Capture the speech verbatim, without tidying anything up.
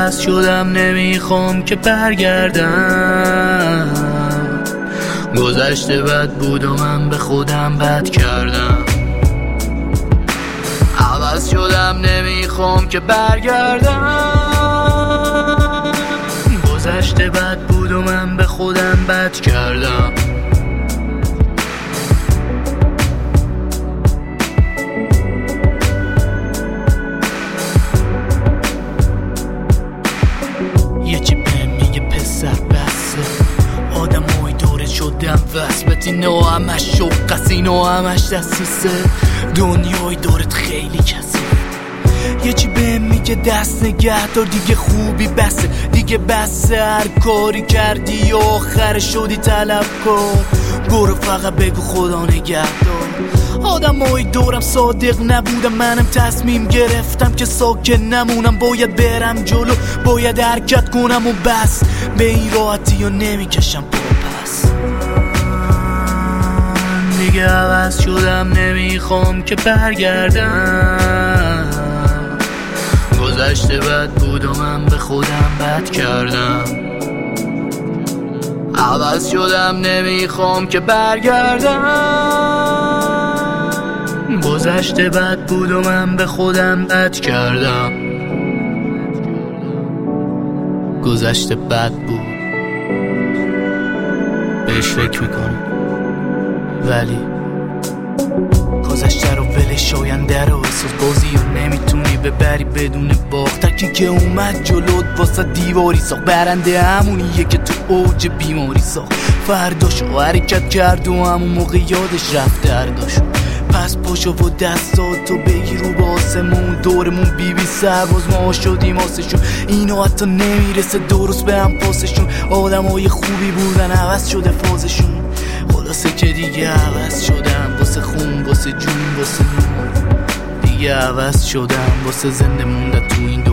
عوض شدم نمیخوام که برگردم. گذشته بد بود و من به خودم بد کردم. عوض شدم نمیخوام که برگردم. گذشته بد بود و من به خودم بد کردم. یکی بهم میگه پسر بسه، آدم های دوره شدم وصبت، اینو همش شوق است، اینو همش دستیسه، دنیای دورت خیلی کسی. یکی بهم میگه دست نگه دار دیگه خوبی بسه، دیگه بسه هر کاری کردی و آخر شدی طلبکار. برو فقط بگو خدا نگهدار. آدم های دورم صادق نبودم، منم تصمیم گرفتم که ساکت نمونم. باید برم جلو، باید حرکت کنم و بس، به این راحتی ها نمیکشم پس. دیگه عوض شدم نمیخوام که برگردم. گذشته بد بود و من به خودم بد کردم. عوض شدم نمیخوام که برگردم. گذشته بد بود و من به خودم بد کردم. گذشته بد بود، بهش فکر میکنم، ولی گذشته رو ولش، آینده رو احساس بازی رو نمیتونی ببری بدون باخت. تکی که اومد جلوت واسه دیواری ساخت، برنده همونیه که تو اوج بیماری ساخت. فرداشو حرکت کرد و همون موقع یادش رفت درداشو. پس پاشو و دستاتو بگیر رو با آسمون، دورمون بی بی سرباز ما شدیم آسشون. اینو حتی نمیرسه درست به هم پاسشون. آدم های خوبی بودن عوض شده فازشون. خلاصه که دیگه عوض شدم، واسه خون، واسه جون، واسه نور. دیگه عوض شدم واسه زنده موندن تو این